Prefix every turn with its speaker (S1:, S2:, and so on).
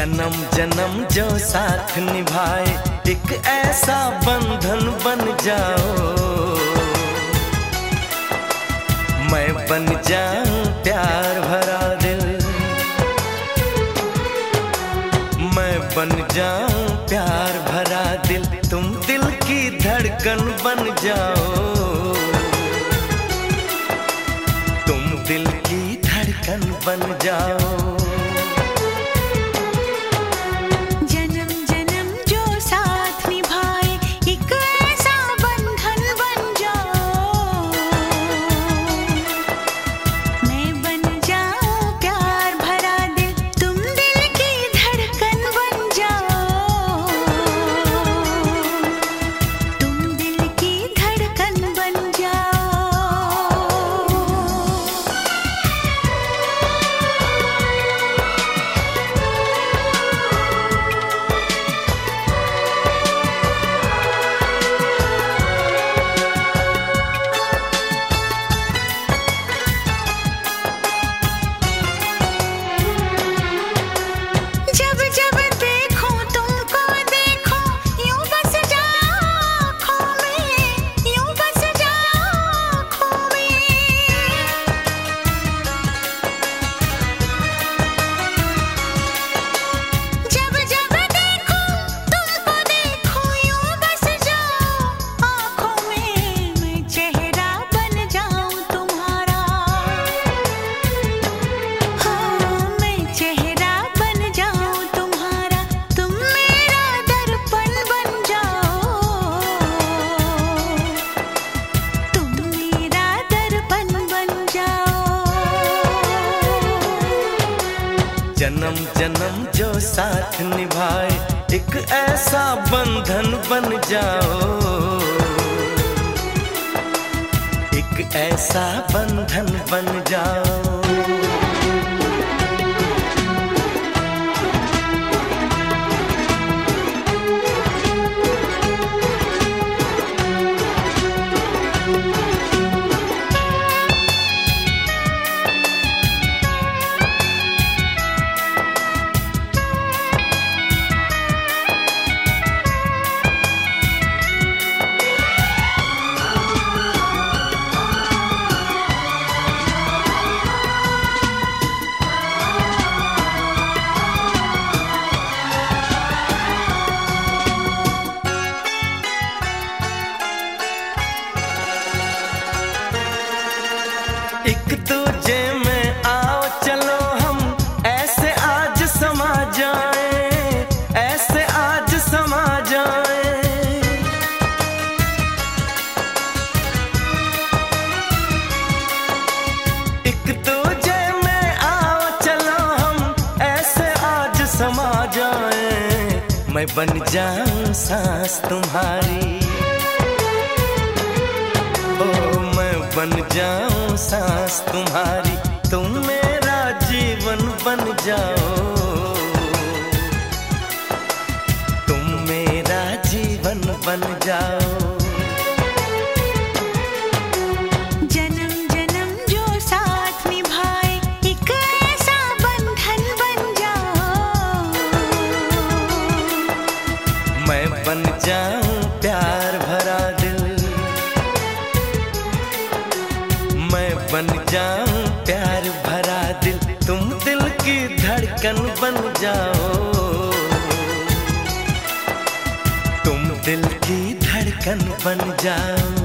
S1: जन्म जन्म जो साथ निभाए, एक ऐसा बंधन बन जाओ। मैं बन जाऊं प्यार भरा दिल, मैं बन जाऊं प्यार भरा दिल, तुम दिल की धड़कन बन जाओ। तुम दिल की धड़कन बन जाओ। जन्म जन्म जो साथ निभाए, एक ऐसा बंधन बन जाओ। एक ऐसा बंधन बन जाओ। एक दूजे में आओ चलो हम ऐसे आज समा जाए, ऐसे आज समा जाए। एक दूजे में आओ चलो हम ऐसे आज समा जाए। मैं बन जाऊं सांस तुम्हारी, बन जाऊं सांस तुम्हारी, तुम मेरा जीवन बन जाओ। तुम मेरा जीवन बन जाओ।
S2: जन्म जन्म जो साथ निभाए, एक ऐसा बंधन बन जाओ।
S1: मैं बन जाऊं प्यार भरा दिल, मैं बन जाऊं प्यार भरा दिल, तुम दिल की धड़कन बन जाओ। तुम दिल की धड़कन बन जाओ।